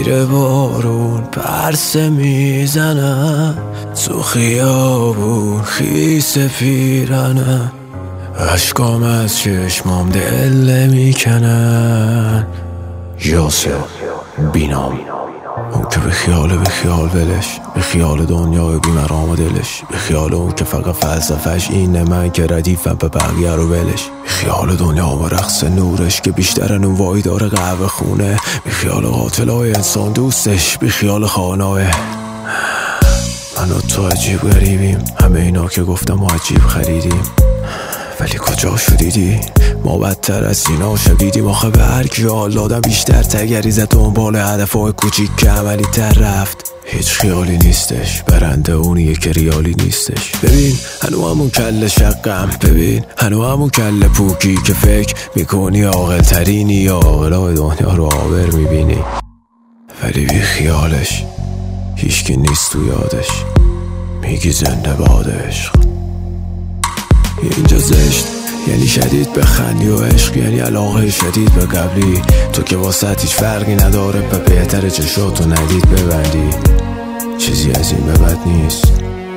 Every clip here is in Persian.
زیر بارون پرسه میزنم، تو خیابون خیس پیرنم، اشکام از چشمام دل میکنن. یاسر بینام، اون که به خیال ولش، به خیال دنیای بیمرام دلش، به خیال اون که فقط فلسفهش اینه من که ردیفم به بقیه رو ولش، به خیال دنیا و رقص نورش که بیشتر نونوایی داره قهوه خونه، به خیال قاتلای انسان دوستش، به خیال خانه. من و تو عجیب غریبیم، همه اینا که گفتم و عجیب خریدیم، ولی کجا شدیدی؟ ما بدتر از اینا شدیدیم. آخه به هر کی حال آدم بیشتر تگریزه دنبال هدفهای کوچیک که عملی تر رفت. هیچ خیالی نیستش، برنده اونیه که ریالی نیستش. ببین هنو همون کل شقم، ببین هنو همون کل پوکی که فکر میکنی عاقل ترینی یا عاقلای دنیا رو آور میبینی، ولی بی خیالش هیچکی نیست تو یادش. میگی زنده بادش. اینجا زشت یعنی شدید بخندی و عشق یعنی علاقه شدید به قبلی، تو که واسه هیچ فرقی نداره و بهتره چشاتو ندید ببندی. چیزی از این به بد نیست،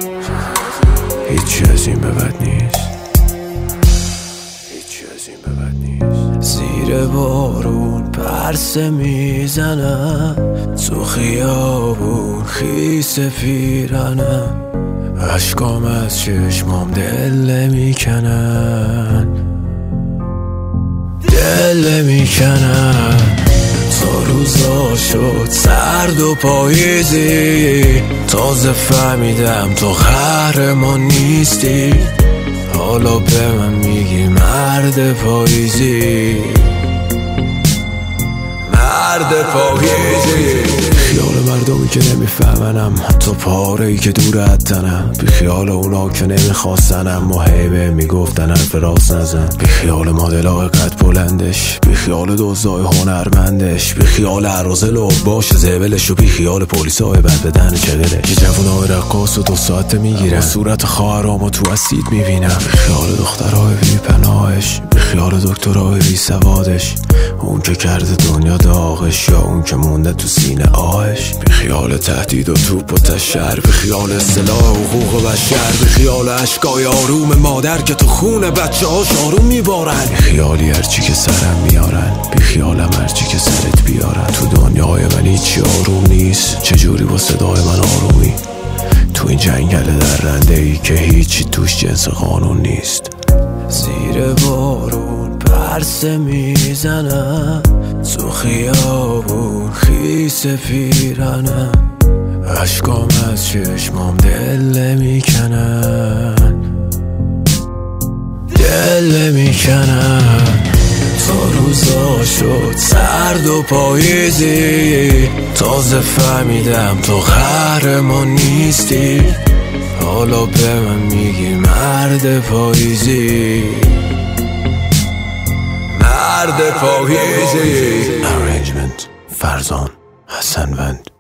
هیچی از این به بد نیست، هیچی از این به بد نیست. زیر بارون پرسه میزنم، تو خیابون خیس پیرنم، اشکام از چشمام دل میکنن، دل میکنن. تا روزا شد سرد و پاییزی، تازه فهمیدم تو قهرمان نیستی، حالا به من میگی مرد پاییزی، مرد پاییزی. خیال مردمی که نمیفهمنم، حتی پاره‌ای که دور اتنم، بی خیال اونا که نمیخواستنم، محیبه میگفتن حرف راست نزن، بی خیال مدلای قد بلندش، بی خیال دوزای هنرمندش، بی خیال عرازل و باش زبلش، و بی خیال پولیسای بد بدن چگلش که جوانای رقاص و 2 ساعت میگیرن، صورت خواهرامو تو اسید میبینم، بی خیال دخترای بی پناهش، بی خیال دکترای بی سوادش، اون که کرده دنیا داغش یا اون که مونده تو سینه آهش، بی خیال تهدید و توپ و تشر، بی خیال اصطلاح حقوق بشر، بی خیال اشکای آروم مادر که تو خون بچه هاش آروم میبارن، بی خیالی هرچی که سرم میارن، بی خیالم هرچی که سرت بیارن. تو دنیای من هیچی آروم نیست، چجوری با صدای من آرومی تو این جنگل درنده ای که هیچی توش جنس قانون نیست. زیر بارون پرسه میزنم، تو خیابون خیس پیرنم، اشکام از چشمام دل میکنن، دل میکنن. تا روزا شد سرد و پاییزی، تازه فهمیدم تو قهرمان نیستی، حالا به من میگی مرد پاییزی، مرد پاییزی. Arrangement فرزان حسنوند.